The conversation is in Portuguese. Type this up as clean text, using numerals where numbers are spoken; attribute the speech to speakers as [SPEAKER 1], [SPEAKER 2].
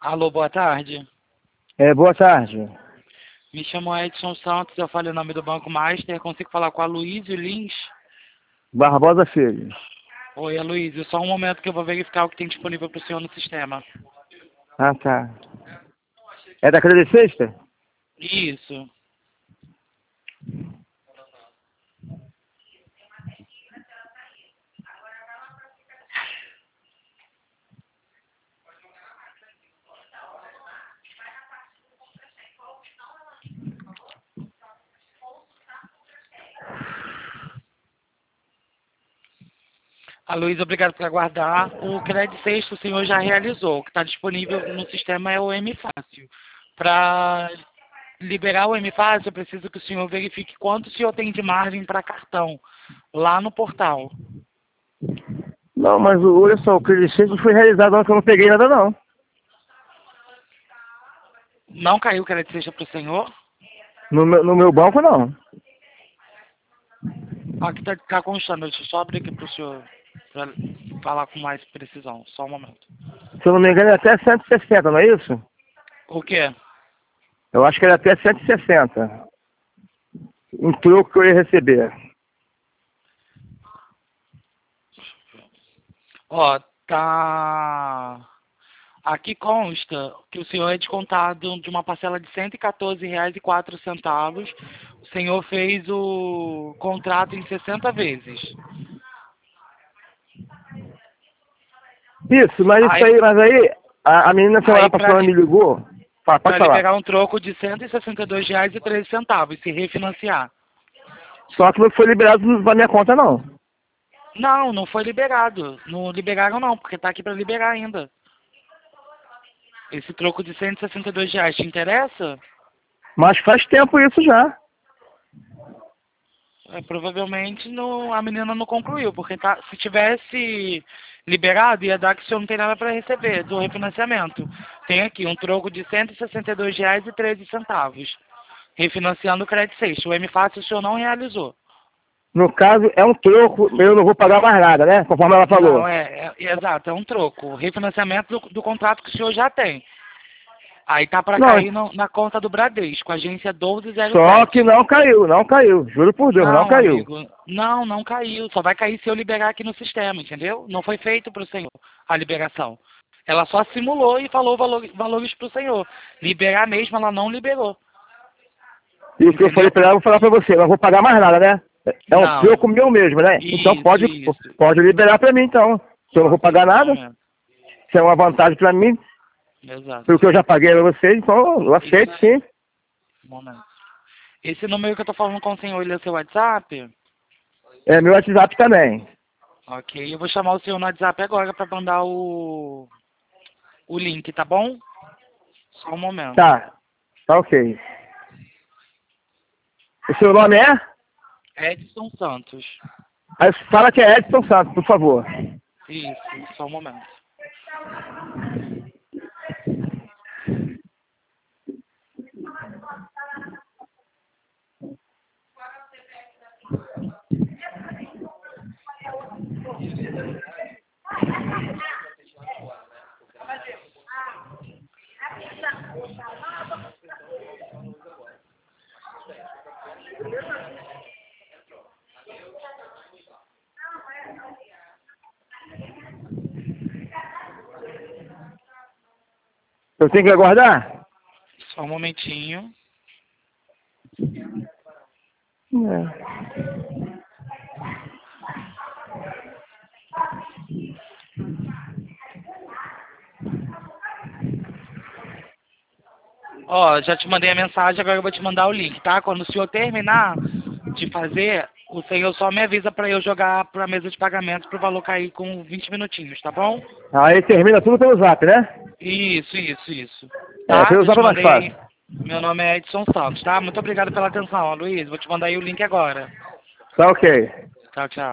[SPEAKER 1] Alô, boa tarde.
[SPEAKER 2] Boa tarde.
[SPEAKER 1] Me chamo Edson Santos, eu falo em nome do Banco Master. Consigo falar com a Luísio Lins?
[SPEAKER 2] Barbosa Filho.
[SPEAKER 1] Oi, Luísio. Só um momento que eu vou verificar o que tem disponível para o senhor no sistema.
[SPEAKER 2] Ah, tá. É da Credit Sexta?
[SPEAKER 1] Isso. Luísa, obrigado por aguardar. O crédito sexto o senhor já realizou. O que está disponível no sistema é o M-Fácil. Para liberar o M-Fácil, eu preciso que o senhor verifique quanto o senhor tem de margem para cartão lá no portal.
[SPEAKER 2] Não, mas olha só, o Credit Sexta não foi realizado antes que eu não peguei nada não.
[SPEAKER 1] Não caiu o crédito sexta para o senhor?
[SPEAKER 2] No meu banco não.
[SPEAKER 1] Aqui está constando. Deixa eu só abrir aqui para o senhor para falar com mais precisão. Só um momento.
[SPEAKER 2] Se eu não me engano é até 160, não é isso?
[SPEAKER 1] O quê?
[SPEAKER 2] Eu acho que era até 160. Um troco que eu ia receber.
[SPEAKER 1] Ó, tá... Aqui consta que o senhor é descontado de uma parcela de R$ 114,04. O senhor fez o contrato em 60 vezes.
[SPEAKER 2] Isso, mas aí a menina semana passada me ligou. Pode
[SPEAKER 1] para
[SPEAKER 2] falar.
[SPEAKER 1] liberar um troco de R$ 162,13 se refinanciar.
[SPEAKER 2] Só que não foi liberado pra minha conta não.
[SPEAKER 1] Não, não foi liberado. Não liberaram não, porque tá aqui para liberar ainda. Esse troco de R$ 162 te interessa?
[SPEAKER 2] Mas faz tempo isso já.
[SPEAKER 1] Provavelmente a menina não concluiu, porque se tivesse liberado, ia dar que o senhor não tem nada para receber do refinanciamento. Tem aqui um troco de R$ 162,13, refinanciando o crédito sexto. O M-Fácil o senhor não realizou.
[SPEAKER 2] No caso, é um troco, eu não vou pagar mais nada, né? Conforme ela falou.
[SPEAKER 1] Não, exato, é um troco. Refinanciamento do contrato que o senhor já tem. Aí tá para cair na conta do Bradesco, agência 1207.
[SPEAKER 2] Só que não caiu. Juro por Deus, não caiu.
[SPEAKER 1] Amigo, não caiu. Só vai cair se eu liberar aqui no sistema, entendeu? Não foi feito para o senhor a liberação. Ela só simulou e falou valores para o senhor. Liberar mesmo, ela não liberou.
[SPEAKER 2] E o que eu falei pra ela, eu vou falar pra você, eu não vou pagar mais nada, né? É um troco meu mesmo, né? Então pode liberar pra mim, então. Se eu não vou pagar nada, se é uma vantagem pra mim,
[SPEAKER 1] exato.
[SPEAKER 2] pelo que eu já paguei pra vocês, então eu aceito sim.
[SPEAKER 1] Momento. Esse número que eu tô falando com o senhor, ele é seu WhatsApp?
[SPEAKER 2] É meu WhatsApp também.
[SPEAKER 1] Ok, eu vou chamar o senhor no WhatsApp agora pra mandar o link, tá bom? Só um momento.
[SPEAKER 2] Tá ok. O seu nome é?
[SPEAKER 1] Edson Santos.
[SPEAKER 2] Aí fala que é Edson Santos, por favor.
[SPEAKER 1] Isso, só um momento.
[SPEAKER 2] Eu tenho que aguardar?
[SPEAKER 1] Só um momentinho. Ó, já te mandei a mensagem, agora eu vou te mandar o link, tá? Quando o senhor terminar de fazer, o senhor só me avisa pra eu jogar pra mesa de pagamento pro valor cair com 20 minutinhos, tá bom?
[SPEAKER 2] Aí termina tudo pelo Zap, né?
[SPEAKER 1] Isso. Tá?
[SPEAKER 2] Pelo Zap é mais fácil.
[SPEAKER 1] Meu nome é Edson Santos, tá? Muito obrigado pela atenção, Luiz. Vou te mandar aí o link agora.
[SPEAKER 2] Tá ok.
[SPEAKER 1] Tchau.